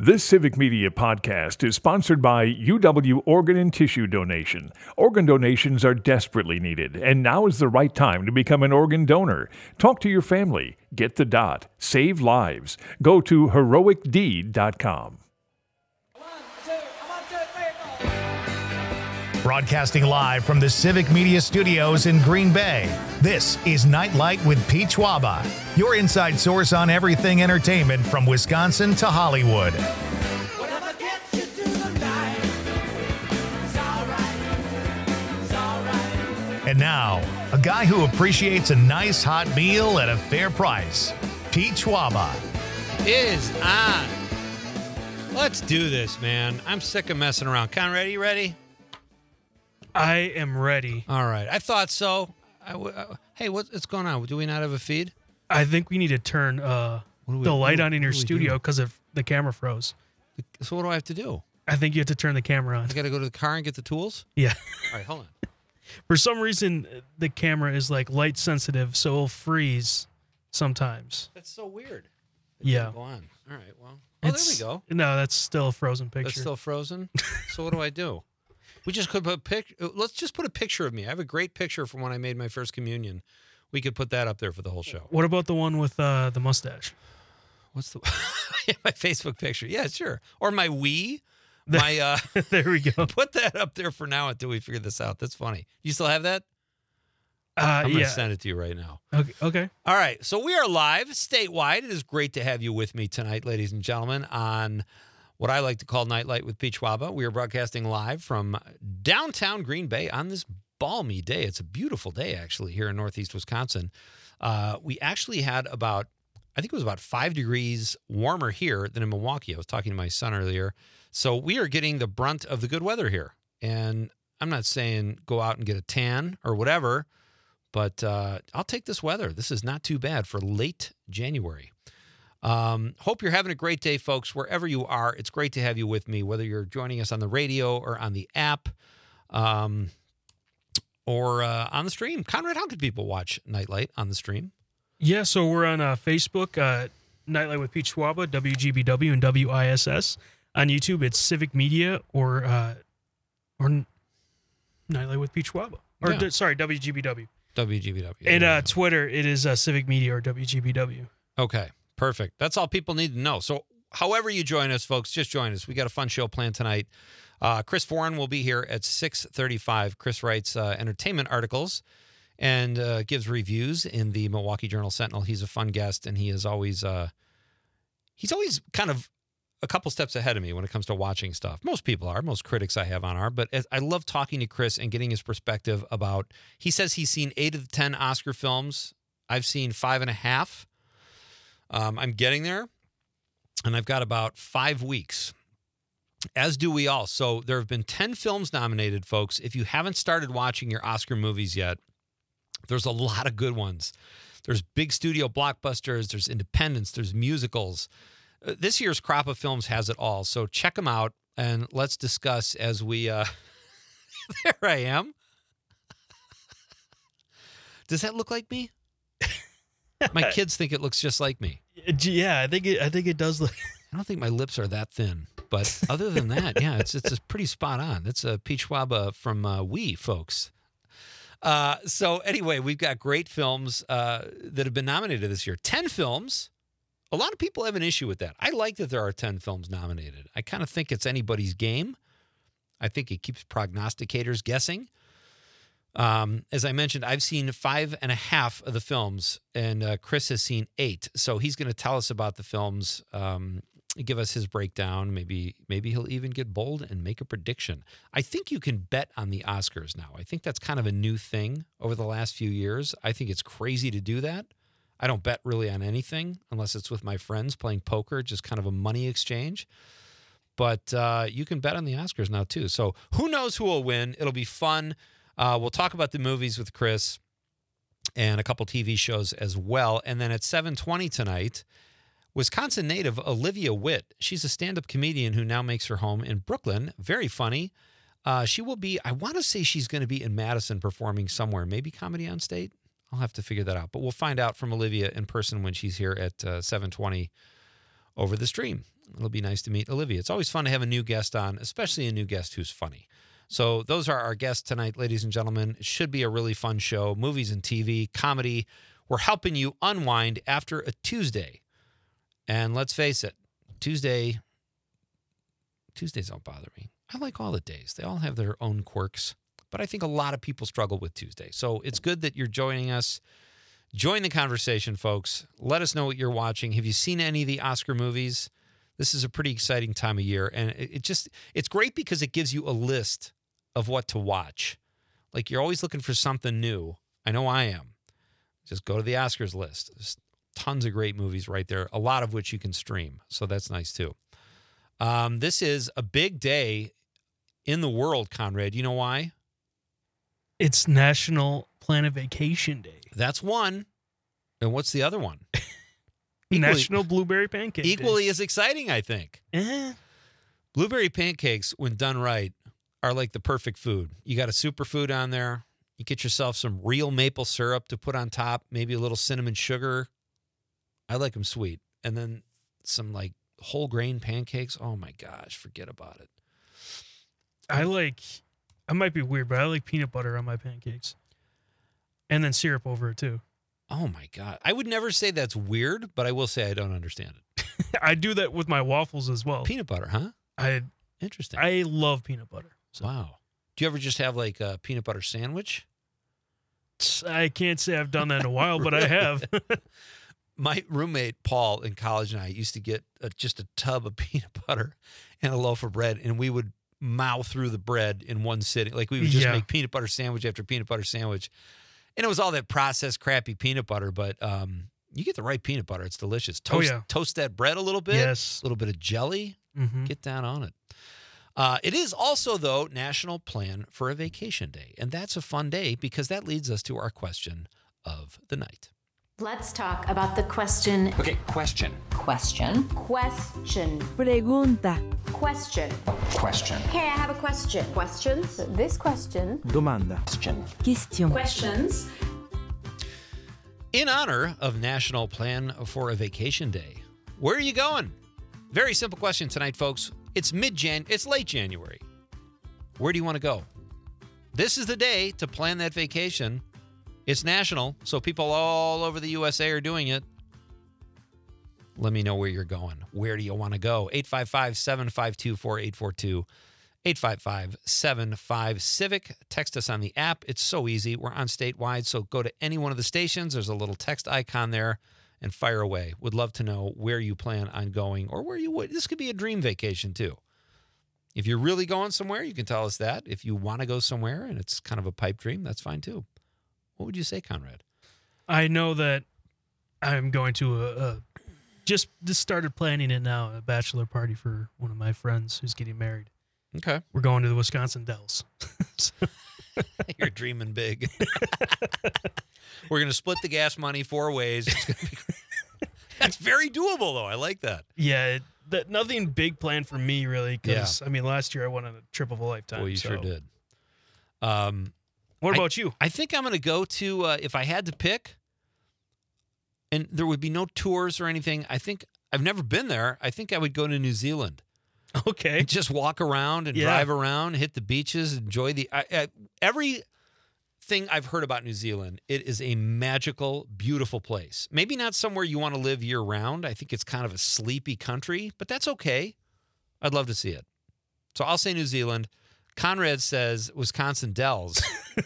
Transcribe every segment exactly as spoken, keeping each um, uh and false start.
This Civic Media podcast is sponsored by U W Organ and Tissue Donation. Organ donations are desperately needed, and now is the right time to become an organ donor. Talk to your family. Get the dot. Save lives. Go to heroic deed dot com. Broadcasting live from the Civic Media Studios in Green Bay, this is Nightlight with Pete Schwaba, your inside source on everything entertainment from Wisconsin to Hollywood. Whatever gets you through the night, it's all right, it's all right. And now, a guy who appreciates a nice hot meal at a fair price, Pete Schwaba. Is on. Let's do this, man. I'm sick of messing around. Conrad, you ready? I am ready. All right. I thought so. I w- uh, hey, what, what's going on? Do we not have a feed? I think we need to turn uh, What do we- the light what- on in your what do we studio do? because of the camera froze. So what do I have to do? I think you have to turn the camera on. I got to go to the car and get the tools? Yeah. All right, hold on. For some reason, the camera is like light sensitive, so it'll freeze sometimes. That's so weird. It Yeah. didn't Go on. All right, well. Oh, It's- there we go. No, that's still a frozen picture. That's still frozen. So what do I do? We just could put a pic. Let's just put a picture of me. I have a great picture from when I made my first communion. We could put that up there for the whole show. What about the one with uh, the mustache? What's the my Facebook picture? Yeah, sure. Or my Wii. My uh There we go. put that up there for now until we figure this out. That's funny. You still have that? Uh, I'm gonna yeah. send it to you right now. Okay. okay. All right. So we are live statewide. It is great to have you with me tonight, ladies and gentlemen, on what I like to call Nightlight with Pete Schwaba. We are broadcasting live from downtown Green Bay on this balmy day. It's a beautiful day, actually, here in Northeast Wisconsin. Uh, we actually had about, I think it was about five degrees warmer here than in Milwaukee. I was talking to my son earlier. So we are getting the brunt of the good weather here. And I'm not saying go out and get a tan or whatever, but uh, I'll take this weather. This is not too bad for late January. Um, hope you're having a great day, folks, wherever you are. It's great to have you with me, whether you're joining us on the radio or on the app um, or uh, on the stream. Conrad, how can people watch Nightlight on the stream? Yeah, so we're on uh, Facebook, uh, Nightlight with Pete Schwaba, W G B W and W I S S. On YouTube, it's Civic Media or uh, or N- Nightlight with Pete Schwaba. Or, Yeah. d- sorry, W G B W. W G B W. And uh, Twitter, it is uh, Civic Media or W G B W. Okay, perfect. That's all people need to know. So however you join us, folks, just join us. We got a fun show planned tonight. Uh, Chris Foran will be here at six thirty-five. Chris writes uh, entertainment articles and uh, gives reviews in the Milwaukee Journal Sentinel. He's a fun guest, and he is always uh, he's always kind of a couple steps ahead of me when it comes to watching stuff. Most people are. Most critics I have on are. But as, I love talking to Chris and getting his perspective about, he says he's seen eight of the ten Oscar films. I've seen five and a half. Um, I'm getting there, and I've got about five weeks, as do we all. So there have been ten films nominated, folks. If you haven't started watching your Oscar movies yet, there's a lot of good ones. There's big studio blockbusters, there's independents, there's musicals. Uh, this year's crop of films has it all. So check them out, and let's discuss as we... Uh... There I am. Does that look like me? My kids think it looks just like me. Yeah, I think it. I think it does look. I don't think my lips are that thin, but other than that, yeah, it's it's a pretty spot on. It's a Pete Schwaba from uh, We, folks. Uh, so anyway, we've got great films uh, that have been nominated this year. Ten films. A lot of people have an issue with that. I like that there are ten films nominated. I kind of think it's anybody's game. I think it keeps prognosticators guessing. Um, as I mentioned, I've seen five and a half of the films, and uh, Chris has seen eight. So he's going to tell us about the films, um, give us his breakdown. Maybe maybe he'll even get bold and make a prediction. I think you can bet on the Oscars now. I think that's kind of a new thing over the last few years. I think it's crazy to do that. I don't bet really on anything unless it's with my friends playing poker, just kind of a money exchange. But uh, you can bet on the Oscars now, too. So who knows who will win? It'll be fun. Uh, we'll talk about the movies with Chris and a couple T V shows as well. And then at seven twenty tonight, Wisconsin native Olivia Witt. She's a stand-up comedian who now makes her home in Brooklyn. Very funny. Uh, she will be, I want to say she's going to be in Madison performing somewhere, maybe Comedy on State. I'll have to figure that out. But we'll find out from Olivia in person when she's here at uh, seven twenty over the stream. it'll be nice to meet Olivia. It's always fun to have a new guest on, especially a new guest who's funny. So those are our guests tonight, ladies and gentlemen. It should be a really fun show. Movies and T V, comedy. We're helping you unwind after a Tuesday. And let's face it, Tuesday, Tuesdays don't bother me. I like all the days. They all have their own quirks. But I think a lot of people struggle with Tuesday. So it's good that you're joining us. Join the conversation, folks. Let us know what you're watching. Have you seen any of the Oscar movies? This is a pretty exciting time of year. And it, it just, it's great because it gives you a list of what to watch. Like you're always looking for something new. I know I am. Just go to the Oscars list. There's tons of great movies right there, a lot of which you can stream. So that's nice too. Um, this is a big day in the world, Conrad. You know why? It's National Plan a Vacation Day. That's one. And what's the other one? National Blueberry Pancake Equally Day. as exciting, I think. Eh. Blueberry pancakes, when done right, are like the perfect food. You got a superfood on there. You get yourself some real maple syrup to put on top, maybe a little cinnamon sugar. I like them sweet. And then some like whole grain pancakes. Oh my gosh, forget about it. I like, I might be weird, but I like peanut butter on my pancakes. And then syrup over it too. Oh my God. I would never say that's weird, but I will say I don't understand it. I do that with my waffles as well. Peanut butter, huh? I Interesting. I love peanut butter. So Wow. Do you ever just have like a peanut butter sandwich? I can't say I've done that in a while, but I have. My roommate, Paul, in college and I used to get a, just a tub of peanut butter and a loaf of bread, and we would mow through the bread in one sitting. Like we would just Yeah. make peanut butter sandwich after peanut butter sandwich. And it was all that processed, crappy peanut butter, but um, you get the right peanut butter. It's delicious. Oh, Toast, yeah. toast that bread a little bit. Yes. A little bit of jelly. hmm Get down on it. Uh, it is also, though, National Plan for a Vacation Day. And that's a fun day because that leads us to our question of the night. Let's talk about the question. Okay, question. Question. Question. Pregunta. Question. Question. Hey, I have a question. Questions? This question. Domanda. Question. Question. Questions. In honor of National Plan for a Vacation Day, where are you going? Very simple question tonight, folks. It's mid-Jan, it's late January. Where do you want to go? This is the day to plan that vacation. It's national, so people all over the U S A are doing it. Let me know where you're going. Where do you want to go? eight five five, seven five two, four eight four two. eight five five, seven five, CIVIC. Text us on the app. It's so easy. We're on statewide, so go to any one of the stations. There's a little text icon there and fire away. Would love to know where you plan on going or where you would. This could be a dream vacation too. If you're really going somewhere, you can tell us that. If you want to go somewhere and it's kind of a pipe dream, that's fine too. What would you say, Conrad? I know that I'm going to a, a just just started planning it now, a bachelor party for one of my friends who's getting married. Okay. We're going to the Wisconsin Dells. So- You're dreaming big. We're going to split the gas money four ways. It's gonna be great. That's very doable, though. I like that. yeah, it, that nothing big planned for me really. Because I mean, last year I went on a trip of a lifetime. Boy, you so. sure did. Um, What I- about you? I think I'm going to go to, uh, if I had to pick, and there would be no tours or anything, I think, I've never been there. I think I would go to New Zealand. Okay. And just walk around and Yeah. drive around, hit the beaches, enjoy the, I, I, everything I've heard about New Zealand, it is a magical, beautiful place. Maybe not somewhere you want to live year round. I think it's kind of a sleepy country, but that's okay. I'd love to see it. So I'll say New Zealand. Conrad says Wisconsin Dells.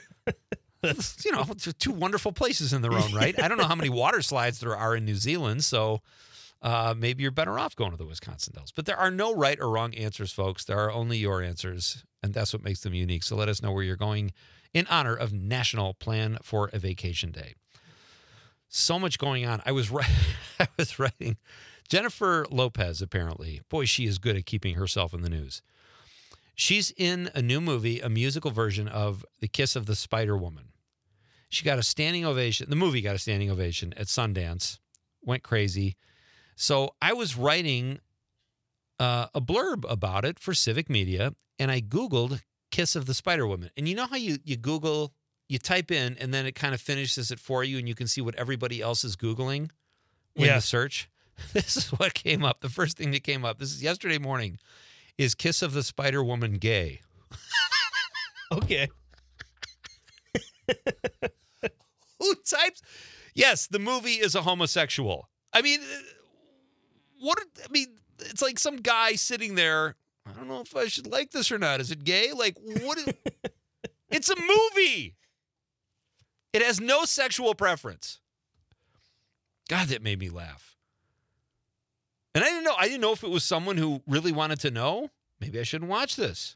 You know, it's two wonderful places in their own right. I don't know how many water slides there are in New Zealand, so uh, maybe you're better off going to the Wisconsin Dells. But there are no right or wrong answers, folks. There are only your answers, and that's what makes them unique. So let us know where you're going in honor of National Plan for a Vacation Day. So much going on. I was, writing, I was writing Jennifer Lopez, apparently. Boy, she is good at keeping herself in the news. She's in a new movie, a musical version of The Kiss of the Spider Woman. She got a standing ovation. The movie got a standing ovation at Sundance. Went crazy. So I was writing uh, a blurb about it for Civic Media, and I Googled Kiss of the Spider Woman. And you know how you, you Google, you type in, and then it kind of finishes it for you, and you can see what everybody else is Googling in Yeah. the search? This is what came up. The first thing that came up, this is yesterday morning, is Kiss of the Spider Woman gay? Okay. Who types? Yes, the movie is a homosexual. I mean, what? I mean, it's like some guy sitting there. I don't know if I should like this or not. Is it gay? Like, what? Is, it's a movie. It has no sexual preference. God, that made me laugh. And I didn't know. I didn't know if it was someone who really wanted to know. Maybe I shouldn't watch this.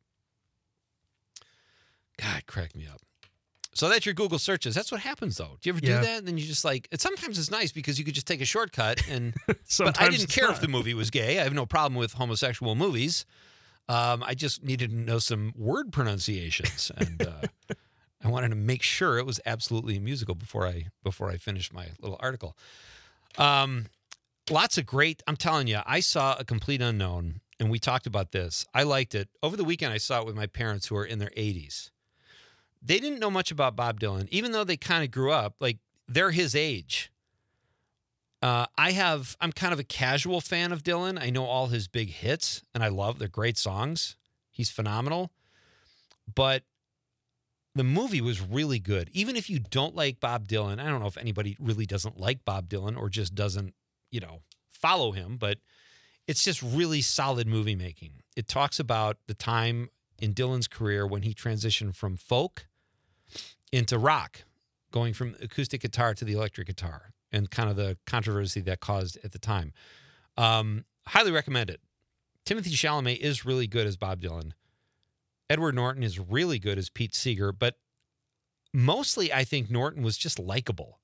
God, crack me up. So that's your Google searches. That's what happens, though. Do you ever Yeah. do that? And then you just like, it, sometimes it's nice because you could just take a shortcut. And but I Sometimes didn't it's care not. if the movie was gay. I have no problem with homosexual movies. Um, I just needed to know some word pronunciations, and uh, I wanted to make sure it was absolutely a musical before I before I finished my little article. Um, lots of great. I'm telling you, I saw A Complete Unknown, and we talked about this. I liked it over the weekend. I saw it with my parents who are in their eighties. They didn't know much about Bob Dylan, even though they kind of grew up. Like, they're his age. Uh, I have, I'm kind of a casual fan of Dylan. I know all his big hits, and I love, they're great songs. He's phenomenal. But the movie was really good. Even if you don't like Bob Dylan, I don't know if anybody really doesn't like Bob Dylan or just doesn't, you know, follow him, but it's just really solid movie making. It talks about the time in Dylan's career when he transitioned from folk into rock, going from acoustic guitar to the electric guitar, and kind of the controversy that caused at the time. Um, highly recommend it. Timothy Chalamet is really good as Bob Dylan. Edward Norton is really good as Pete Seeger, but mostly I think Norton was just likable.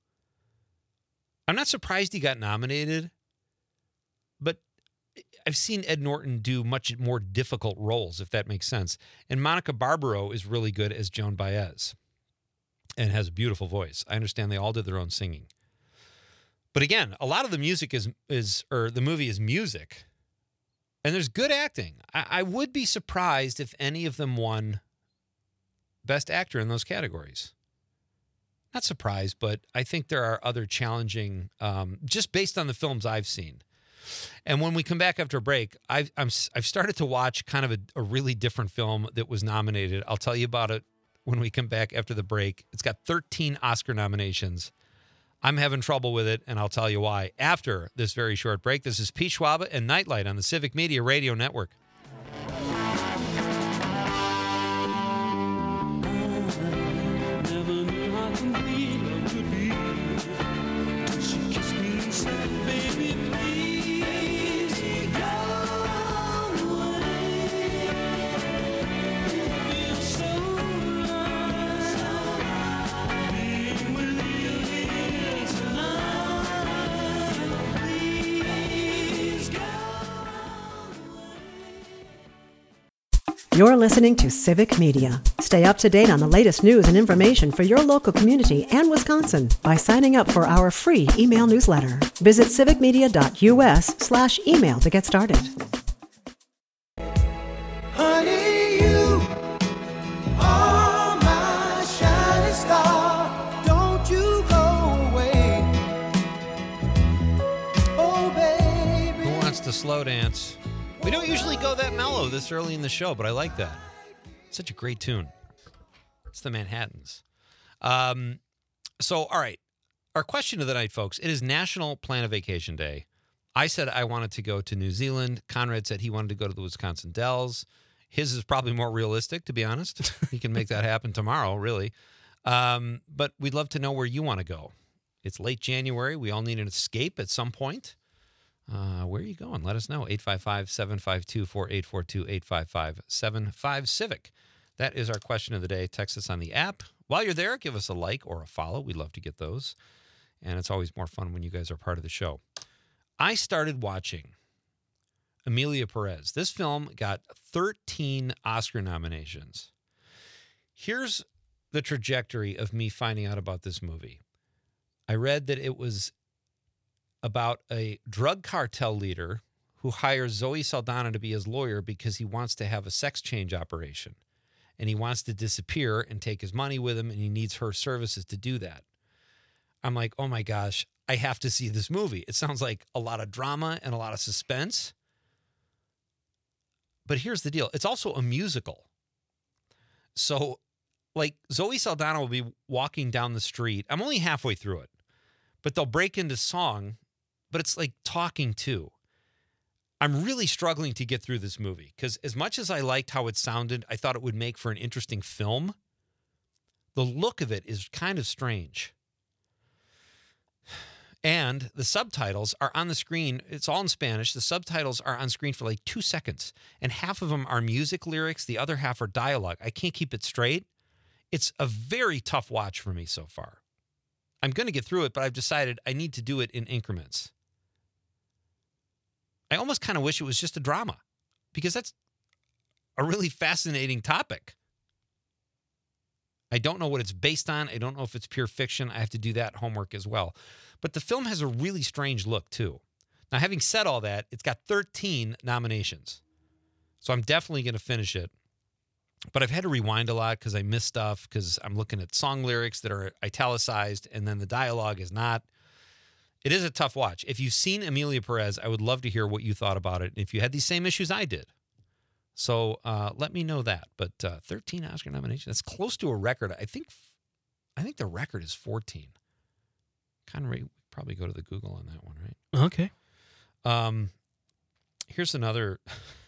I'm not surprised he got nominated, but I've seen Ed Norton do much more difficult roles, if that makes sense. And Monica Barbaro is really good as Joan Baez and has a beautiful voice. I understand they all did their own singing. But again, a lot of the music is, is or the movie is music. And there's good acting. I, I would be surprised if any of them won Best Actor in those categories. Not surprised, but I think there are other challenging, um, just based on the films I've seen. And when we come back after a break, I've, I'm, I've started to watch kind of a, a really different film that was nominated. I'll tell you about it when we come back after the break. It's got thirteen Oscar nominations. I'm having trouble with it, and I'll tell you why after this very short break. This is Pete Schwaba and Nightlight on the Civic Media Radio Network. You're listening to Civic Media. Stay up to date on the latest news and information for your local community and Wisconsin by signing up for our free email newsletter. Visit civicmedia.us slash email to get started. Honey, you are my shining star. Don't you go away. Oh, baby. Who wants to slow dance? We don't usually go that mellow this early in the show, but I like that. Such a great tune. It's the Manhattans. Um, so, all right. Our question of the night, folks. It is National Plan a Vacation Day. I said I wanted to go to New Zealand. Conrad said he wanted to go to the Wisconsin Dells. His is probably more realistic, to be honest. He can make that happen tomorrow, really. Um, but we'd love to know where you want to go. It's late January. We all need an escape at some point. Uh, where are you going? Let us know. eight five five, seven five two, four eight four two, eight five five, seven five Civic. That is our question of the day. Text us on the app. While you're there, give us a like or a follow. We'd love to get those. And it's always more fun when you guys are part of the show. I started watching Amelia Perez. This film got thirteen Oscar nominations. Here's the trajectory of me finding out about this movie. I read that it was about a drug cartel leader who hires Zoe Saldana to be his lawyer because he wants to have a sex change operation. And he wants to disappear and take his money with him, and he needs her services to do that. I'm like, oh my gosh, I have to see this movie. It sounds like a lot of drama and a lot of suspense. But here's the deal. It's also a musical. So, like, Zoe Saldana will be walking down the street. I'm only halfway through it. But they'll break into song, but it's like talking too. I'm really struggling to get through this movie because as much as I liked how it sounded, I thought it would make for an interesting film. The look of it is kind of strange. And the subtitles are on the screen. It's all in Spanish. The subtitles are on screen for like two seconds. And half of them are music lyrics. The other half are dialogue. I can't keep it straight. It's a very tough watch for me so far. I'm going to get through it, but I've decided I need to do it in increments. I almost kind of wish it was just a drama because that's a really fascinating topic. I don't know what it's based on. I don't know if it's pure fiction. I have to do that homework as well. But the film has a really strange look, too. Now, having said all that, it's got thirteen nominations. So I'm definitely going to finish it. But I've had to rewind a lot because I miss stuff because I'm looking at song lyrics that are italicized and then the dialogue is not. It is a tough watch. If you've seen Emilia Perez, I would love to hear what you thought about it. If you had these same issues I did. So uh, let me know that. But uh, thirteen Oscar nominations, that's close to a record. I think I think the record is fourteen. Connery, probably go to the Google on that one, right? Okay. Um, here's another,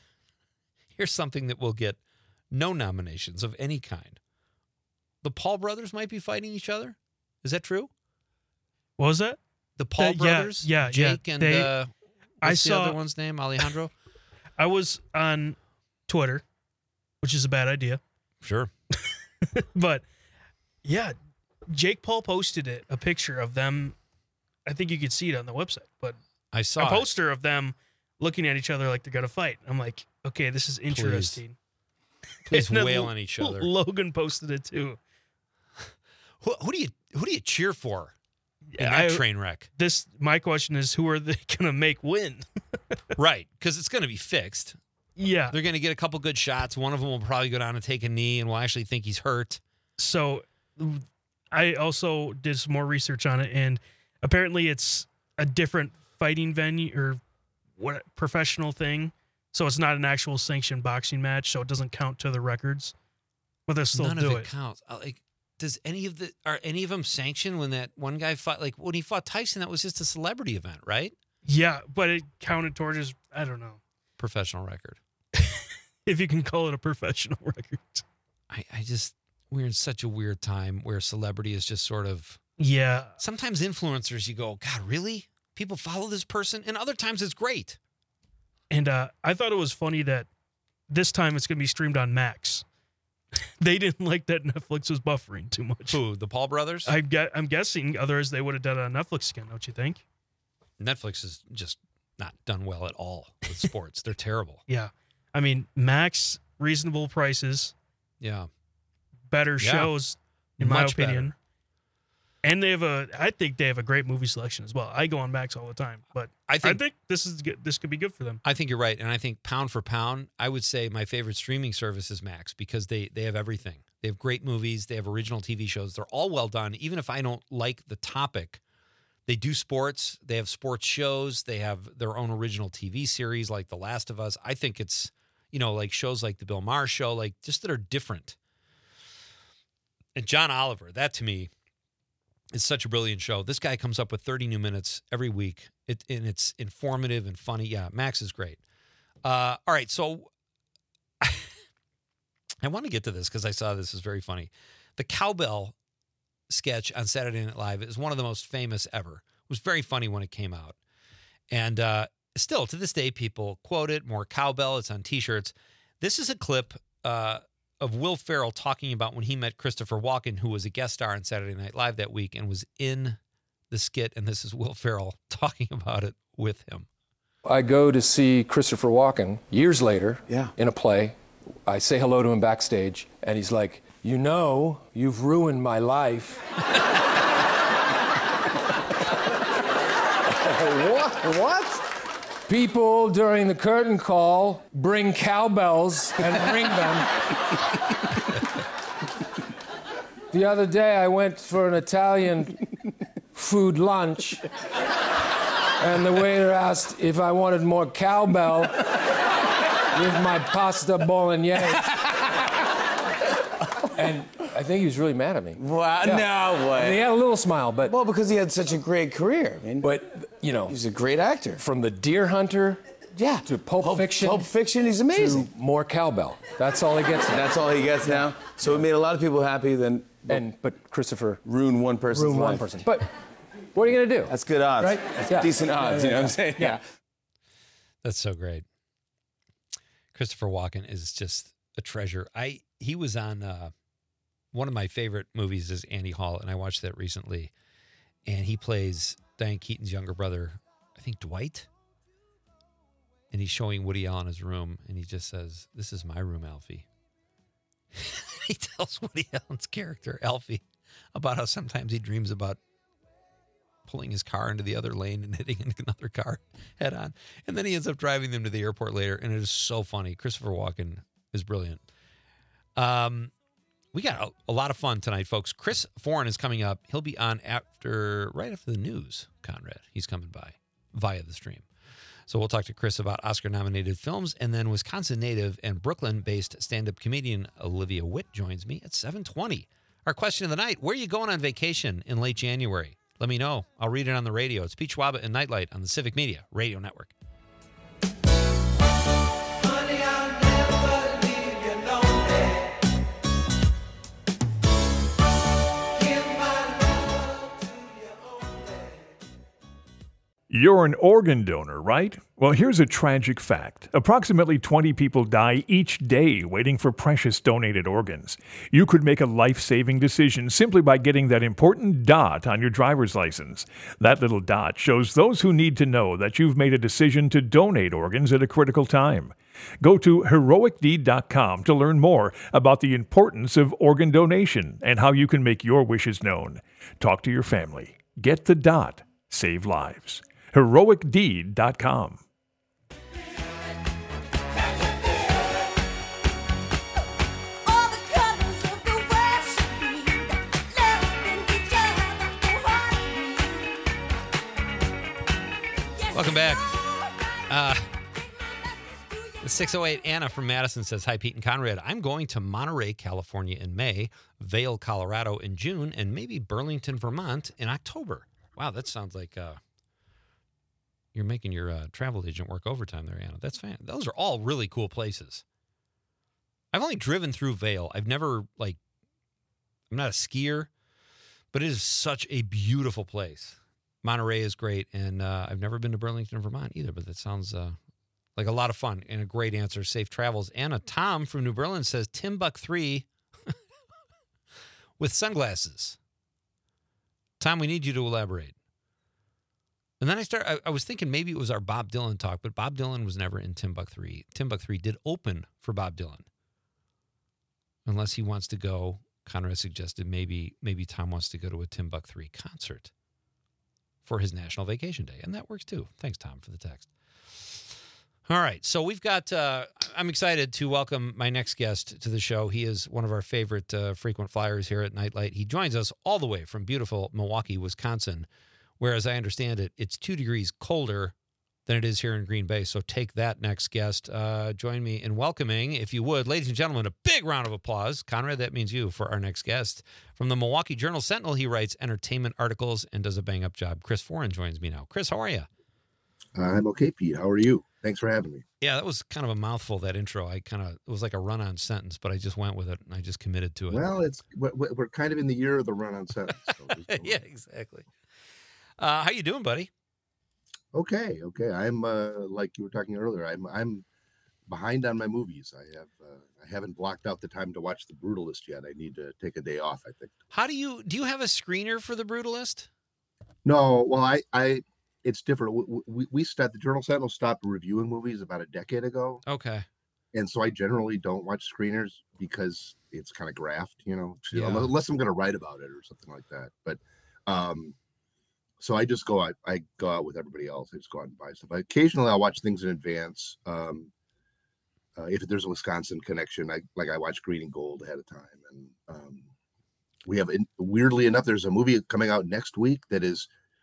here's something that will get no nominations of any kind. The Paul brothers might be fighting each other. Is that true? What was that? The Paul The- yeah, brothers? yeah, yeah. Jake and They- uh, I what's the saw- other one's name? Alejandro? I was on Twitter, which is a bad idea. Sure. But yeah, Jake Paul posted it, a picture of them. I think you could see it on the website, but I saw a it. poster of them looking at each other like they're going to fight. I'm like, okay, this is interesting. Please And then wail Lo- on each other. Logan posted it too. Who, who do you who do you cheer for in Yeah, that I- train wreck? This my question is, who are they going to make win? Right, because it's going to be fixed. Yeah. They're going to get a couple good shots. One of them will probably go down and take a knee, and we'll actually think he's hurt. So I also did some more research on it, and apparently it's a different fighting venue or what professional thing. So it's not an actual sanctioned boxing match, so it doesn't count to the records. But they'll still None do of it, it. counts. Uh, Like, does any of the are any of them sanctioned when that one guy fought? Like when he fought Tyson, that was just a celebrity event, right? Yeah, but it counted towards his, I don't know Professional record. if you can call it a professional record. I, I just we're in such a weird time where celebrity is just sort of. Yeah, Sometimes influencers, you go, God, really? People follow this person, and other times it's great. and uh, I thought it was funny that this time it's going to be streamed on Max. They didn't like that Netflix was buffering too much. Who? The Paul brothers? I get, I'm guessing otherwise they would have done it on Netflix again, don't you think? Netflix has just not done well at all with sports. They're terrible. Yeah. I mean, Max, reasonable prices, Yeah. better Yeah. shows, in my Much better. opinion. And they have a, I think they have a great movie selection as well. I go on Max all the time, but I I think think, this is good. This could be good for them. I think you're right, and I think pound for pound, I would say my favorite streaming service is Max because they they have everything. They have great movies, they have original T V shows. They're all well done. Even if I don't like the topic, they do sports. They have sports shows. They have their own original T V series like The Last of Us. I think it's you know like shows like the Bill Maher Show, like just that are different. And John Oliver, that to me is such a brilliant show. This guy comes up with thirty new minutes every week, it, and it's informative and funny. Yeah, Max is great. Uh, all right, so I want to get to this because I saw this is very funny. The cowbell sketch on Saturday Night Live is one of the most famous ever. It was very funny when it came out. And uh, still, to this day, people quote it, more cowbell. It's on T-shirts. This is a clip uh, of Will Ferrell talking about when he met Christopher Walken, who was a guest star on Saturday Night Live that week and was in the skit. And this is Will Ferrell talking about it with him. I go to see Christopher Walken years later Yeah. in a play. I say hello to him backstage, and he's like, you know, you've ruined my life. What? What? People during the curtain call bring cowbells and ring them. The other day I went for an Italian food lunch. And the waiter asked if I wanted more cowbell with my pasta bolognese. And I think he was really mad at me. Wow, Yeah. no way. And he had a little smile, but... Well, because he had such a great career. I mean, But, you know... he was a great actor. From The Deer Hunter Yeah. to Pulp, Pulp Fiction... Pulp Fiction, he's amazing. to more cowbell. That's all he gets now. That's all he gets now. So it made a lot of people happy, then And, but Christopher... ruin one person's ruined one life. person. But what are you going to do? That's good odds. Right? That's Yeah. decent odds, you know what I'm saying? Yeah. That's so great. Christopher Walken is just a treasure. I he was on uh, one of my favorite movies is Annie Hall, and I watched that recently. And he plays Diane Keaton's younger brother, I think Dwight. And he's showing Woody Allen his room, and he just says, "This is my room, Alfie." He tells Woody Allen's character, Alfie, about how sometimes he dreams about pulling his car into the other lane and hitting another car head on. And then he ends up driving them to the airport later, and it is so funny. Christopher Walken is brilliant. Um, we got a, a lot of fun tonight, folks. Chris Foran is coming up. He'll be on after, right after the news, Conrad. He's coming by via the stream. So we'll talk to Chris about Oscar-nominated films, and then Wisconsin native and Brooklyn-based stand-up comedian Olivia Witt joins me at seven twenty. Our question of the night, where are you going on vacation in late January? Let me know. I'll read it on the radio. It's Pete Schwaba and Nightlight on the Civic Media Radio Network. Honey, I'll never leave you lonely. Give my love to you only. You're an organ donor, right? Well, here's a tragic fact. Approximately twenty people die each day waiting for precious donated organs. You could make a life-saving decision simply by getting that important dot on your driver's license. That little dot shows those who need to know that you've made a decision to donate organs at a critical time. Go to heroic deed dot com to learn more about the importance of organ donation and how you can make your wishes known. Talk to your family. Get the dot. Save lives. heroic deed dot com. All the colors of the world should be loving each other wholeheartedly. Welcome back. Uh, the six oh eight Anna from Madison says, "Hi, Pete and Conrad. I'm going to Monterey, California in May, Vail, Colorado in June, and maybe Burlington, Vermont in October." Wow, that sounds like uh, you're making your uh, travel agent work overtime there, Anna. That's fan. Those are all really cool places. I've only driven through Vail. I've never, like, I'm not a skier, but it is such a beautiful place. Monterey is great, and uh, I've never been to Burlington, Vermont either, but that sounds uh, like a lot of fun and a great answer. Safe travels. Anna, Tom from New Berlin says Timbuk three with sunglasses. Tom, we need you to elaborate. And then I start. I, I was thinking maybe it was our Bob Dylan talk, but Bob Dylan was never in Timbuk three. Timbuk three did open for Bob Dylan. Unless he wants to go, Conrad suggested maybe maybe Tom wants to go to a Timbuk three concert for his National Vacation Day. And that works too. Thanks, Tom, for the text. All right. So we've got, uh, I'm excited to welcome my next guest to the show. He is one of our favorite uh, frequent flyers here at Nightlight. He joins us all the way from beautiful Milwaukee, Wisconsin, where, as I understand it, it's two degrees colder than it is here in Green Bay. So take that, next guest. Uh, join me in welcoming, if you would, ladies and gentlemen, a big round of applause. Conrad, that means you, for our next guest. From the Milwaukee Journal Sentinel, he writes entertainment articles and does a bang-up job. Chris Foran joins me now. Chris, how are you? I'm okay, Pete. How are you? Thanks for having me. Yeah, that was kind of a mouthful, that intro. I kind of, it was like a run-on sentence, but I just went with it, and I just committed to it. Well, it's we're, we're kind of in the year of the run-on sentence. So yeah, exactly. Uh, how you doing, buddy? Okay, okay. I'm uh, like you were talking earlier. I'm I'm behind on my movies. I have uh, I haven't blocked out the time to watch The Brutalist yet. I need to take a day off, I think. How do you do? You have a screener for The Brutalist? No, well, I I it's different. We we, we stopped, the Journal Sentinel stopped reviewing movies about a decade ago. Okay. And so I generally don't watch screeners because it's kind of graft, you know, Yeah. unless I'm going to write about it or something like that. But um, so I just go out, I go out with everybody else. I just go out and buy stuff. I, occasionally I'll watch things in advance. Um, uh, if there's a Wisconsin connection, I like I watch Green and Gold ahead of time. And um, we have, weirdly enough, there's a movie coming out next week that is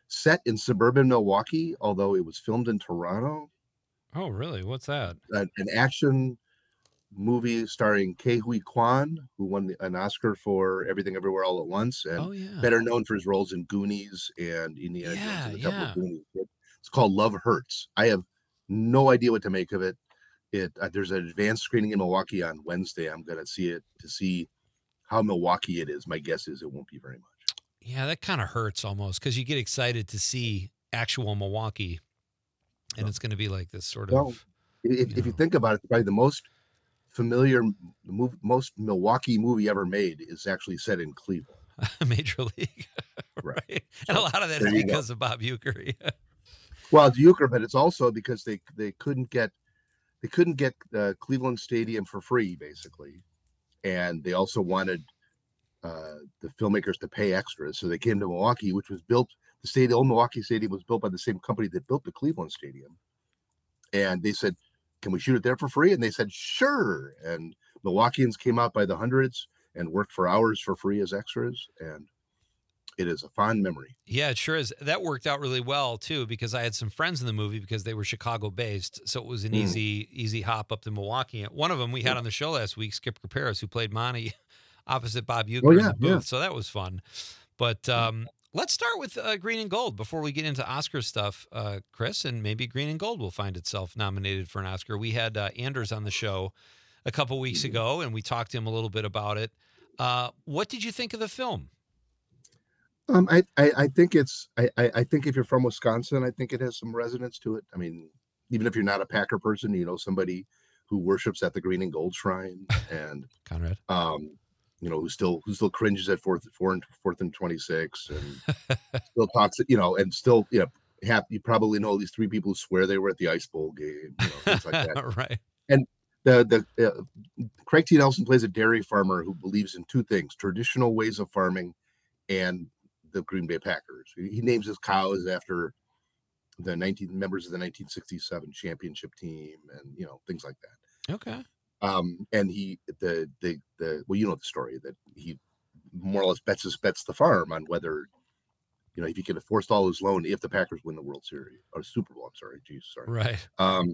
set in suburban Milwaukee, although it was filmed in Toronto. Oh, really? What's that? An, an action movie starring Ke Huy Quan, who won the, an Oscar for Everything Everywhere All at Once, and Oh, yeah. better known for his roles in Goonies and Indiana Yeah, Jones and the Temple yeah. of Goonies. It's called Love Hurts. I have no idea what to make of it. It uh, there's an advanced screening in Milwaukee on Wednesday. I'm going to see it to see how Milwaukee it is. My guess is it won't be very much. Yeah, that kind of hurts almost because you get excited to see actual Milwaukee, and it's going to be like this sort Well, of. if, you if you know. think about it, probably the most familiar, move, most Milwaukee movie ever made is actually set in Cleveland. Major League, Right. right? And a lot of that There is you go. because of Bob Uecker. Yeah. Well, it's Euchre, but it's also because they they couldn't get they couldn't get the Cleveland Stadium for free, basically, and they also wanted uh, the filmmakers to pay extras, so they came to Milwaukee, which was built. The stadium, the old Milwaukee Stadium, was built by the same company that built the Cleveland Stadium, and they said, "Can we shoot it there for free?" And they said, "Sure." And Milwaukeeans came out by the hundreds and worked for hours for free as extras, and it is a fond memory. Yeah, it sure is. That worked out really well too because I had some friends in the movie because they were Chicago based, so it was an Mm. easy easy hop up to Milwaukee. One of them we had on the show last week, Skip Caparis, who played Monty opposite Bob Uecker Oh, in yeah, the booth. yeah. So that was fun. But um, let's start with uh, Green and Gold before we get into Oscar stuff, uh, Chris, and maybe Green and Gold will find itself nominated for an Oscar. We had uh, Anders on the show a couple weeks Mm-hmm. ago, and we talked to him a little bit about it. Uh, what did you think of the film? Um, I, I, I think it's I, I I think if you're from Wisconsin, I think it has some resonance to it. I mean, even if you're not a Packer person, you know somebody who worships at the Green and Gold Shrine, and Conrad, um, you know, who still who still cringes at fourth four and fourth and twenty six, and still talks, you know, and still you know, have you probably know at least three people who swear they were at the Ice Bowl game, you know, things like that. right? And the the uh, Craig T. Nelson plays a dairy farmer who believes in two things: traditional ways of farming and the Green Bay Packers. He, he names his cows after the nineteen members of the nineteen sixty-seven championship team, and you know things like that. Okay. Um, and he the the the well, you know the story that he more or less bets his bets the farm on whether you know if he can forestall his loan if the Packers win the World Series or Super Bowl. I'm sorry, geez, sorry. Right. Um,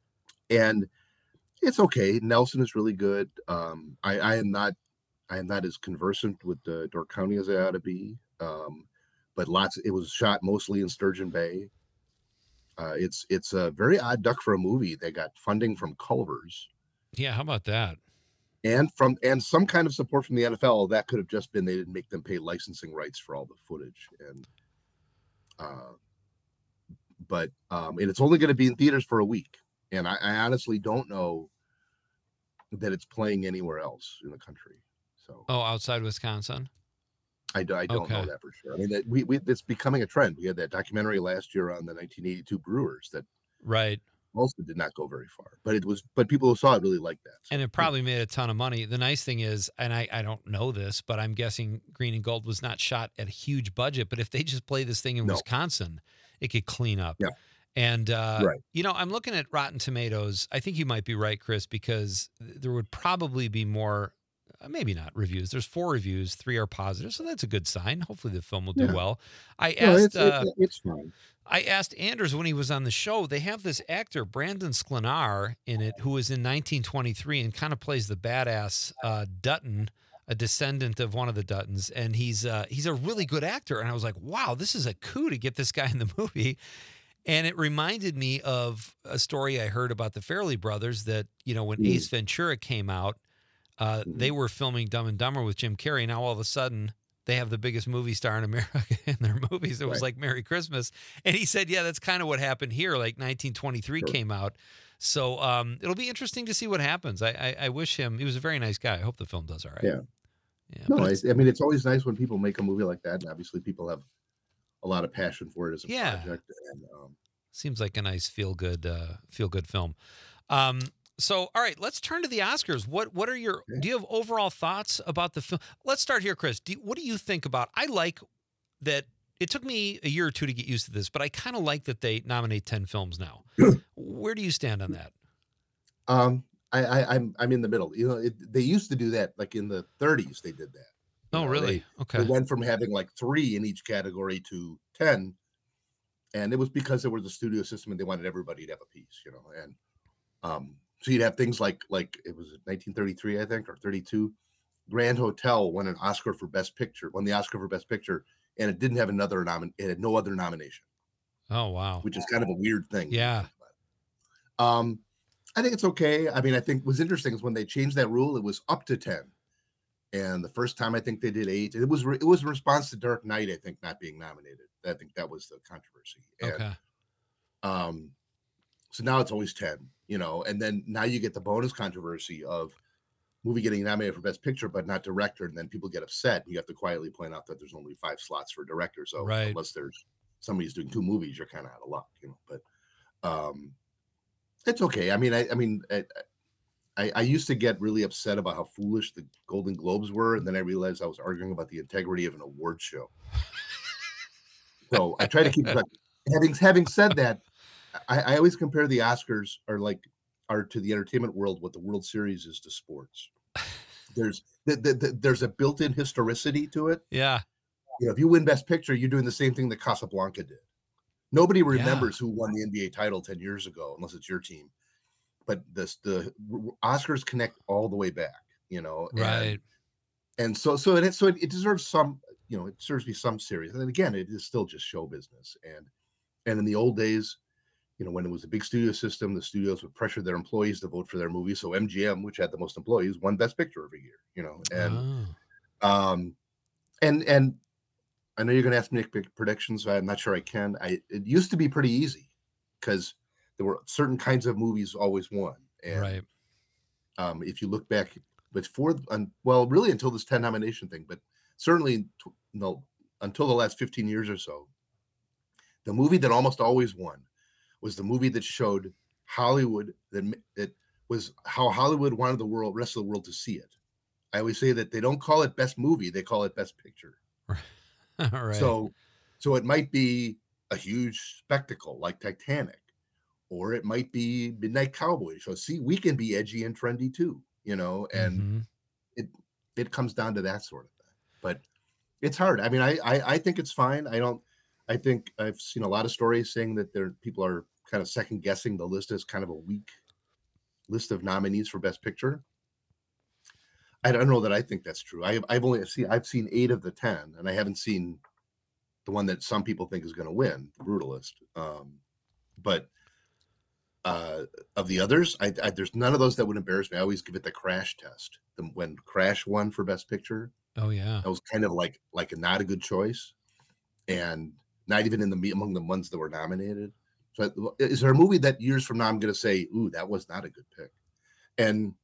and it's okay. Nelson is really good. Um, I, I am not I am not as conversant with uh, Door County as I ought to be. Um, but lots. It was shot mostly in Sturgeon Bay. Uh, it's it's a very odd duck for a movie. They got funding from Culver's Yeah, how about that? and from and some kind of support from the N F L. That could have just been they didn't make them pay licensing rights for all the footage. And uh, but um, and it's only going to be in theaters for a week. And I, I honestly don't know that it's playing anywhere else in the country. So Oh, outside Wisconsin? I, do- I don't know Okay. that for sure. I mean, that we, we it's becoming a trend. We had that documentary last year on the nineteen eighty-two Brewers that Right. also did not go very far, but it was, but people who saw it really liked that. So, And it probably made a ton of money. The nice thing is, and I, I don't know this, but I'm guessing Green and Gold was not shot at a huge budget. But if they just play this thing in No. Wisconsin, it could clean up. Yeah. And, uh, Right. you know, I'm looking at Rotten Tomatoes. I think you might be right, Chris, because there would probably be more, uh, maybe not reviews. There's four reviews, three are positive. So that's a good sign. Hopefully the film will do Yeah. well. I no, asked, it's, uh, it's, it's fine. I asked Anders when he was on the show. They have this actor, Brandon Sklenar, in it, who was in nineteen twenty-three and kind of plays the badass uh, Dutton, a descendant of one of the Duttons, and he's uh, he's a really good actor. And I was like, wow, this is a coup to get this guy in the movie. And it reminded me of a story I heard about the Farrelly brothers that, you know, when Mm. Ace Ventura came out, uh, they were filming Dumb and Dumber with Jim Carrey. Now all of a sudden they have the biggest movie star in America in their movies. It was Right. like Merry Christmas. And he said, yeah, that's kind of what happened here. Like nineteen twenty-three Sure. came out. So um, it'll be interesting to see what happens. I, I, I wish him, he was a very nice guy. I hope the film does all right. Yeah. Yeah. No, but I, it's- I mean, it's always nice when people make a movie like that. And obviously people have a lot of passion for it as a Yeah. project. And, um, Seems like a nice feel good uh, feel good film. Um, so, all right, let's turn to the Oscars. What what are your Okay. do you have overall thoughts about the film? Let's start here, Chris. Do you, what do you think about? I like that. It took me a year or two to get used to this, but I kind of like that they nominate ten films now. Where do you stand on that? um, I, I, I'm, I'm in the middle. You know, it, they used to do that like in the thirties. They did that. You Oh, know, really? They, Okay. they went from having like three in each category to ten, and it was because there was a studio system and they wanted everybody to have a piece, you know. And um, so you'd have things like like it was nineteen thirty-three, I think, or thirty-two. Grand Hotel won an Oscar for Best Picture, won the Oscar for Best Picture, and it didn't have another nomin. It had no other nomination. Oh wow, which is kind of a weird thing. Yeah. Um, I think it's okay. I mean, I think what's interesting is when they changed that rule, it was up to ten. And the first time I think they did eight. It was re- it was a response to Dark Knight, I think, not being nominated. I think that was the controversy. And, Okay. Um, so now it's always ten, you know, and then now you get the bonus controversy of movie getting nominated for Best Picture, but not director, and then people get upset. You have to quietly point out that there's only five slots for director. So Right. unless there's somebody's doing two movies, you're kind of out of luck, you know. But um, it's okay. I mean, I, I mean, I, I, I used to get really upset about how foolish the Golden Globes were, and then I realized I was arguing about the integrity of an award show. So I try to keep track. Having having said that, I, I always compare the Oscars are like are to the entertainment world what the World Series is to sports. There's the, the, the, there's a built-in historicity to it. Yeah. You know, if you win Best Picture, you're doing the same thing that Casablanca did. Nobody remembers yeah. who won the N B A title ten years ago, unless it's your team. But this the Oscars connect all the way back, you know. Right. And, and so so it so it, it deserves some, you know, it deserves to be some serious. And again, it is still just show business. And and in the old days, you know, when it was a big studio system, the studios would pressure their employees to vote for their movies. So M G M, which had the most employees, won Best Picture every year, you know. And oh. um and and I know you're going to ask me predictions. I'm not sure I can. I it used to be pretty easy because there were certain kinds of movies always won. And, right. Um, if you look back, but for um, well, really until this ten nomination thing, but certainly no until the last fifteen years or so, the movie that almost always won was the movie that showed Hollywood that it was how Hollywood wanted the world, rest of the world, to see it. I always say that they don't call it best movie; they call it best picture. All right. So, so it might be a huge spectacle like Titanic, or it might be Midnight Cowboy. So, see, we can be edgy and trendy too, you know, and mm-hmm. it it comes down to that sort of thing. But it's hard. I mean, I, I I think it's fine. I don't. I think I've seen a lot of stories saying that there people are kind of second guessing the list as kind of a weak list of nominees for Best Picture. I don't know that I think that's true. I've I've only seen I've seen eight of the ten, and I haven't seen the one that some people think is going to win, The Brutalist. Um, but uh, of the others, I, I, there's none of those that would embarrass me. I always give it the Crash test. The, when Crash won for Best Picture, oh yeah, that was kind of like like a not a good choice, and not even in the among the ones that were nominated. So, is there a movie that years from now I'm going to say, "Ooh, that was not a good pick"? And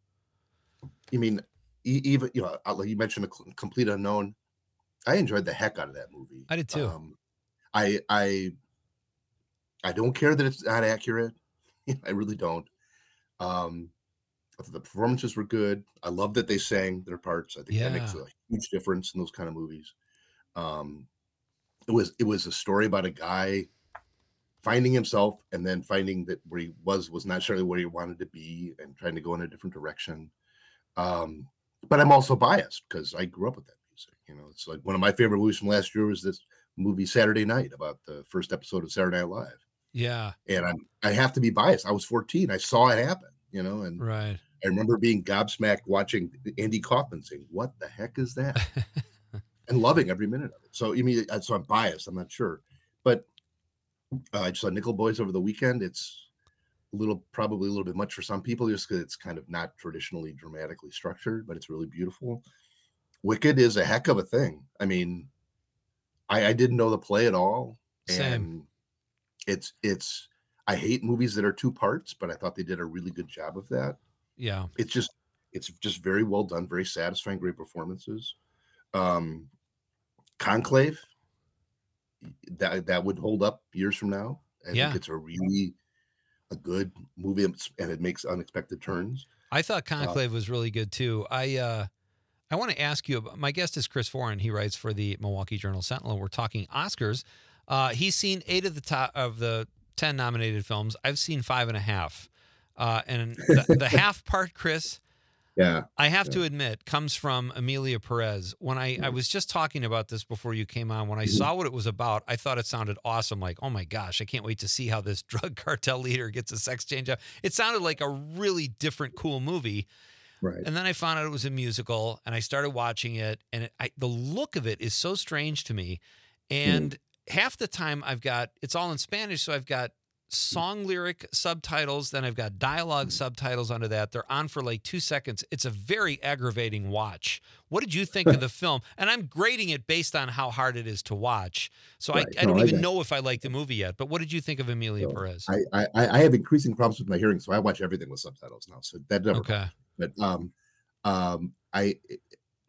you mean, even you know, like you mentioned, a Complete Unknown. I enjoyed the heck out of that movie. I did too. Um, I I I don't care that it's not accurate. I really don't. Um, I thought the performances were good. I love that they sang their parts. I think yeah. that makes a huge difference in those kind of movies. Um, it was it was a story about a guy finding himself and then finding that where he was was not necessarily where he wanted to be and trying to go in a different direction. Um, but I'm also biased because I grew up with that music. You know, it's like one of my favorite movies from last year was this movie Saturday Night about the first episode of Saturday Night Live. Yeah. And I'm I have to be biased. I was fourteen. I saw it happen, you know, and right. I remember being gobsmacked watching Andy Kaufman saying, "What the heck is that?" and loving every minute of it. So you mean so I'm biased, I'm not sure. But uh, I just saw Nickel Boys over the weekend. It's a little, probably a little bit much for some people just because it's kind of not traditionally dramatically structured, but it's really beautiful. Wicked is a heck of a thing. I mean, I, I didn't know the play at all. Same. And it's, it's, I hate movies that are two parts, but I thought they did a really good job of that. Yeah. It's just, it's just very well done, very satisfying, great performances. Um, Conclave, that, that would hold up years from now. I yeah. think it's a really, a good movie, and it makes unexpected turns. I thought Conclave uh, was really good too. I uh, I want to ask you about, my guest is Chris Foran. He writes for the Milwaukee Journal Sentinel. We're talking Oscars. Uh, he's seen eight of the top of the ten nominated films. I've seen five and a half. Uh, and the, the half part, Chris, Yeah. I have yeah. to admit, comes from Amelia Perez. When I, I was just talking about this before you came on, when I Mhm. saw what it was about, I thought it sounded awesome. Like, oh my gosh, I can't wait to see how this drug cartel leader gets a sex change up. It sounded like a really different, cool movie. Right. And then I found out it was a musical, and I started watching it, and it, I, the look of it is so strange to me. And mm. half the time I've got, it's all in Spanish, so I've got song lyric subtitles, then I've got dialogue subtitles under that. They're on for like two seconds. It's a very aggravating watch. What did you think of the film? And I'm grading it based on how hard it is to watch. So Right. I, I No, don't I even got know if I like the movie yet. But what did you think of Amelia So, Perez? I, I I have increasing problems with my hearing, so I watch everything with subtitles now. So that never. Okay. But um, um, I it,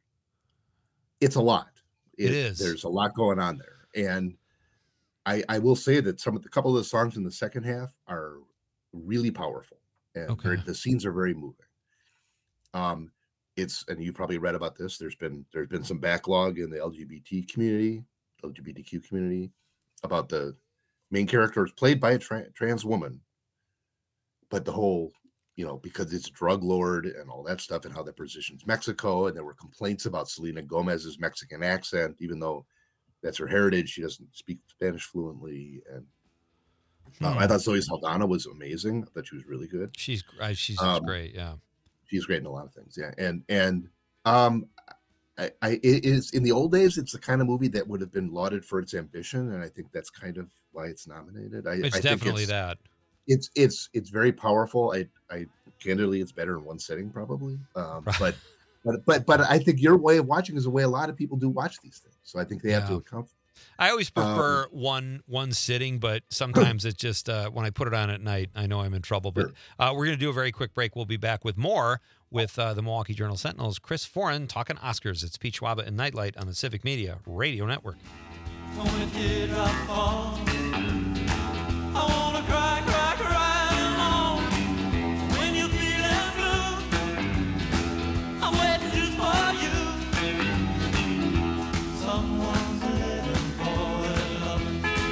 it's a lot. It is. There's a lot going on there, and I I will say that some of the couple of the songs in the second half are really powerful, and Okay. very- the scenes are very moving. Um, it's and you probably read about this. There's been there's been some backlog in the L G B T community, L G B T Q community, about the main character is played by a tra- trans woman, but the whole, you know, because it's drug lord and all that stuff and how that positions Mexico. And there were complaints about Selena Gomez's Mexican accent, even though that's her heritage. She doesn't speak Spanish fluently. And um, I thought Zoe Saldana was amazing. I thought she was really good. She's uh, she's just Um, great. Yeah. She's great in a lot of things. Yeah. And, and, um, I, I it is in the old days, it's the kind of movie that would have been lauded for its ambition. And I think that's kind of why it's nominated. I, It's I think definitely it's, that. It's, it's, it's very powerful. I, I, candidly, it's better in one setting probably. Um, but, but, but, but I think your way of watching is the way a lot of people do watch these things. So I think they have to Yeah. account for. I always prefer Um, one one sitting, but sometimes it just uh, when I put it on at night, I know I'm in trouble. But Sure. uh, we're going to do a very quick break. We'll be back with more with uh, the Milwaukee Journal Sentinel's Chris Foran talking Oscars. It's Pete Schwaba and Nightlight on the Civic Media Radio Network. When did I fall? I wanna cry, cry, cry alone. When you're feeling blue, I'm waiting just for you. Someone's living for love.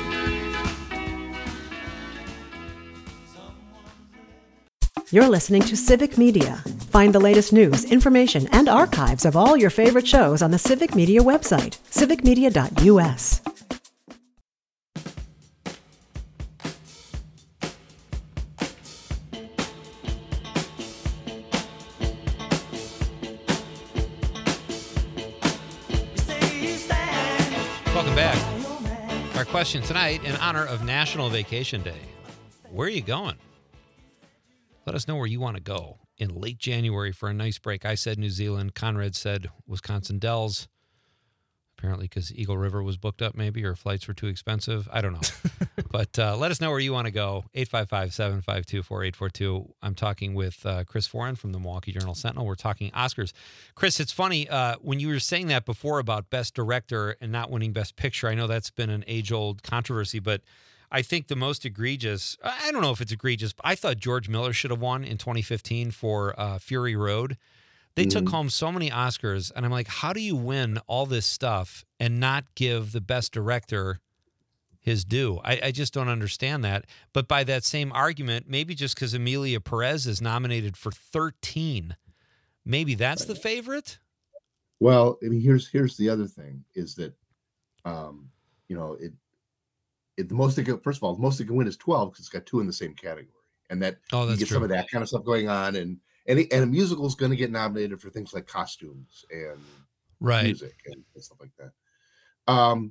You're listening to Civic Media. Find the latest news, information, and archives of all your favorite shows on the Civic Media website, civic media dot U S. Welcome back. Our question tonight, in honor of National Vacation Day, where are you going? Let us know where you want to go in late January for a nice break. I said New Zealand. Conrad said Wisconsin Dells. Apparently because Eagle River was booked up maybe, or flights were too expensive. I don't know. But uh, let us know where you want to go. eight five five, seven five two, four eight four two. I'm talking with uh, Chris Foran from the Milwaukee Journal Sentinel. We're talking Oscars. Chris, it's funny, uh, when you were saying that before about Best Director and not winning Best Picture, I know that's been an age-old controversy, but I think the most egregious, I don't know if it's egregious, but I thought George Miller should have won in twenty fifteen for uh, Fury Road. They Mhm. took home so many Oscars, and I'm like, how do you win all this stuff and not give the best director his due? I, I just don't understand that. But by that same argument, maybe just because Amelia Perez is nominated for thirteen, maybe that's the favorite? Well, I mean, here's here's the other thing is that, um, you know, it, it the most it can, first of all, the most it can win is twelve because it's got two in the same category, and that Oh, you that's get true. some of that kind of stuff going on, and and, it- and a musical is going to get nominated for things like costumes and Right. music and, and stuff like that. Um,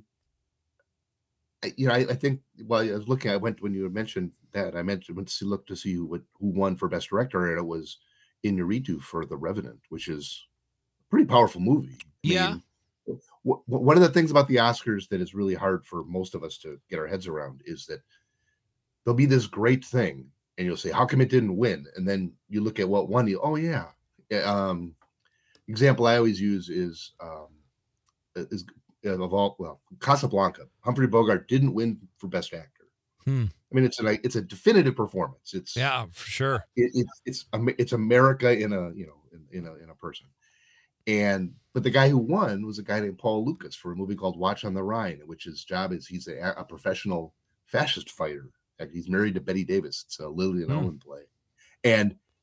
I, you know, I, I think while I was looking, I went when you mentioned that I mentioned went to see, look to see who would, who won for best director, and it was Iñárritu for The Revenant, which is a pretty powerful movie. I Yeah. mean, w- w- one of the things about the Oscars that is really hard for most of us to get our heads around is that there'll be this great thing, and you'll say, "How come it didn't win?" And then you look at what won. You, oh yeah. Yeah, Um, example I always use is um, is uh, of all well Casablanca. Humphrey Bogart didn't win for best actor. Hmm. I mean, it's a it's a definitive performance. It's Yeah, for sure. it, it's it's Am- it's America in a you know in, in a in a person. And but the guy who won was a guy named Paul Lucas for a movie called Watch on the Rhine, which his job is he's a, a professional fascist fighter. Like, he's married to Betty Davis. It's a Lillian Hmm. Owen play, and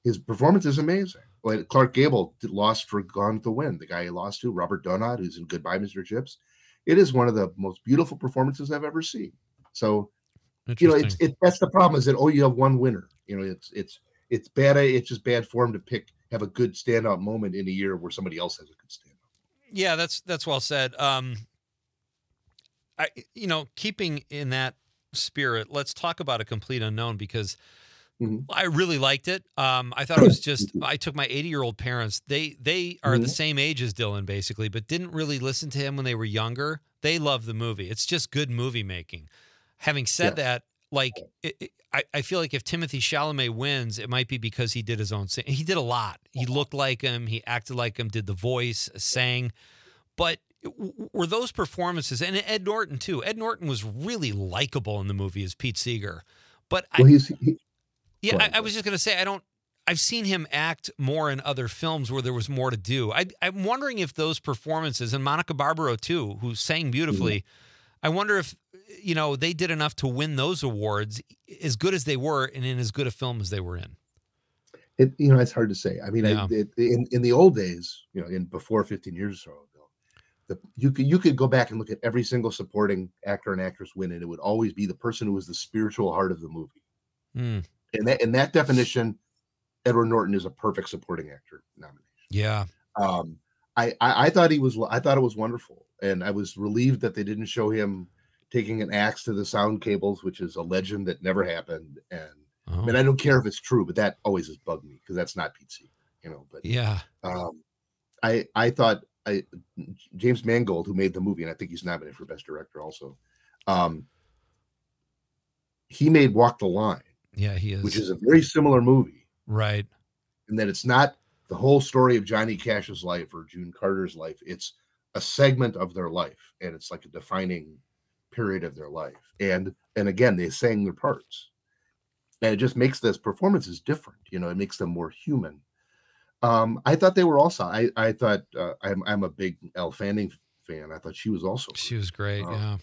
his performance is amazing. Like Clark Gable did- lost for Gone with the Wind, the guy he lost to, Robert Donat, who's in Goodbye, Mister Chips. It is one of the most beautiful performances I've ever seen. So, you know, it's it that's the problem is that oh, you have one winner. You know, it's it's it's bad. It's just bad form to pick have a good standout moment in a year where somebody else has a good standout. Yeah, that's that's well said. Um, I you know, keeping in that spirit, let's talk about A Complete Unknown because Mm-hmm. I really liked it. Um, I thought it was just. I took my eighty-year-old parents. They they are Mm-hmm. the same age as Dylan, basically, but didn't really listen to him when they were younger. They love the movie. It's just good movie making. Having said Yeah. that, like it, it, I, I feel like if Timothée Chalamet wins, it might be because he did his own. Sing- he did a lot. He looked like him. He acted like him. Did the voice, sang, but. w- Were those performances and Ed Norton too? Ed Norton was really likable in the movie as Pete Seeger, but I, Well, he's he, yeah, Go I, ahead, I was just going to say, I don't, I've seen him act more in other films where there was more to do. I, I'm wondering if those performances, and Monica Barbaro too, who sang beautifully, Mm-hmm. I wonder if, you know, they did enough to win those awards as good as they were and in as good a film as they were in. it, you know, it's hard to say. I mean, Yeah. I, it, in in the old days, you know, in before fifteen years or so ago, the, you could you could go back and look at every single supporting actor and actress win, and it would always be the person who was the spiritual heart of the movie. Mm, And that in that definition, Edward Norton is a perfect supporting actor nomination. yeah. Um, I, I I thought he was I thought it was wonderful, and I was relieved that they didn't show him taking an axe to the sound cables, which is a legend that never happened. And Oh, I mean, I don't care if it's true, but that always has bugged me because that's not Pete Seeger, you know. But yeah. um, I I thought I James Mangold, who made the movie, and I think he's nominated for Best Director also. Um, he made Walk the Line, Yeah, he is. which is a very similar movie, right. in that it's not the whole story of Johnny Cash's life or June Carter's life. It's a segment of their life, and it's like a defining period of their life. And and again, they sang their parts, and it just makes this performances different. You know, it makes them more human. Um, I thought they were also. I I thought uh, I'm I'm a big Elle Fanning fan. I thought she was also. She was great. Um, yeah.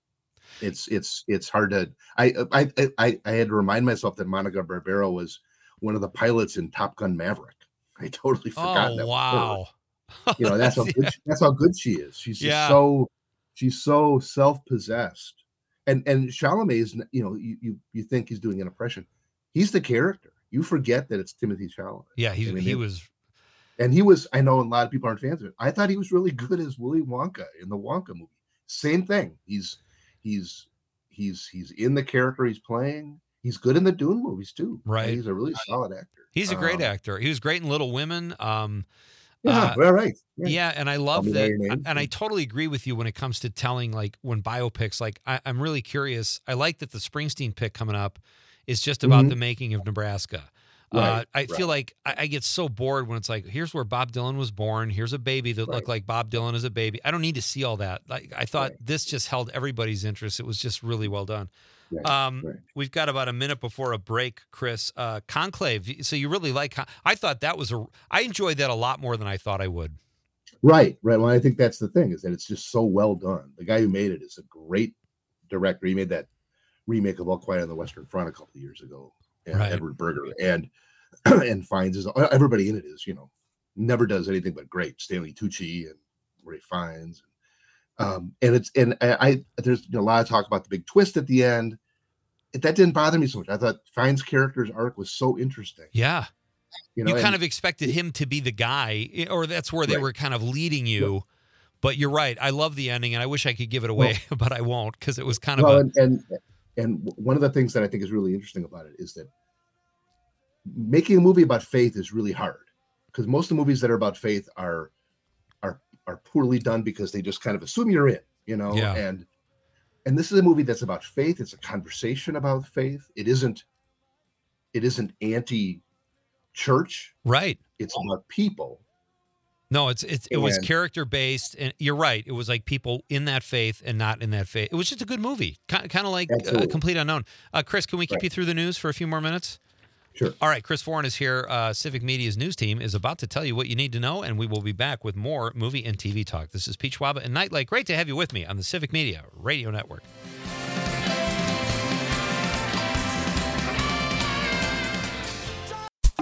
It's it's it's hard to. I I I I had to remind myself that Monica Barbaro was one of the pilots in Top Gun Maverick. I totally forgot Oh, that. was her. wow. You know, that's how good she, that's how good she is. She's just Yeah. so she's so self-possessed. And and Chalamet is, you know, you you you think he's doing an impression. He's the character. You forget that it's Timothée Chalamet. Yeah, he, I mean, he it- was. And he was, I know a lot of people aren't fans of it. I thought he was really good as Willy Wonka in the Wonka movie. Same thing. He's he's he's he's in the character he's playing. He's good in the Dune movies too. Right. He's a really solid actor. He's a great Um, actor. He was great in Little Women. Um, Yeah, uh, well, right. Yeah. Yeah, and I love Me By that, Your Name. and I totally agree with you when it comes to telling, like when biopics. Like I, I'm really curious. I like that the Springsteen pick coming up is just about Mhm. the making of Nebraska. uh, Right, I right. feel like I, I get so bored when it's like, here's where Bob Dylan was born. Here's a baby that looked Right. like Bob Dylan as a baby. I don't need to see all that. Like I thought Right. this just held everybody's interest. It was just really well done. Right, Um, right. We've got about a minute before a break, Chris. Uh, Conclave. So you really like? Con- I thought that was a. I enjoyed that a lot more than I thought I would. Right, right. Well, I think that's the thing is that it's just so well done. The guy who made it is a great director. He made that remake of All Quiet on the Western Front a couple of years ago, and Right. Edward Berger and and Fiennes is everybody in it is you know never does anything but great. Stanley Tucci and Ray Fiennes, um, and it's and I, I there's you know, a lot of talk about the big twist at the end. It, that didn't bother me so much. I thought Fiennes' character's arc was so interesting. Yeah. You know, you kind and- of expected him to be the guy, i- or that's where they Right. were kind of leading you. But you're right. I love the ending, and I wish I could give it away, but I won't because it was kind of well, a. and, and and one of the things that I think is really interesting about it is that making a movie about faith is really hard because most of the movies that are about faith are are are poorly done because they just kind of assume you're in, you know. Yeah. And and this is a movie that's about faith. It's a conversation about faith. It isn't. It isn't anti-church. Right. It's about people. No, it's it's it was And- character based, and you're right. It was like people in that faith and not in that faith. It was just a good movie, kind kind of like uh, Absolutely. Complete Unknown. Uh, Chris, can we keep Right. you through the news for a few more minutes? Sure. All right, Chris Foran is here. Uh, Civic Media's news team is about to tell you what you need to know, and we will be back with more movie and T V talk. This is Pete Schwaba and Nightlight. Great to have you with me on the Civic Media Radio Network.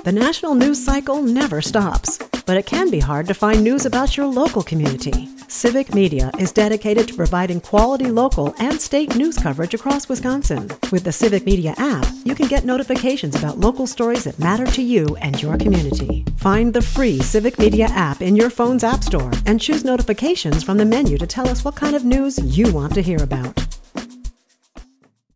The national news cycle never stops, but it can be hard to find news about your local community. Civic Media is dedicated to providing quality local and state news coverage across Wisconsin. With the Civic Media app, you can get notifications about local stories that matter to you and your community. Find the free Civic Media app in your phone's app store and choose notifications from the menu to tell us what kind of news you want to hear about.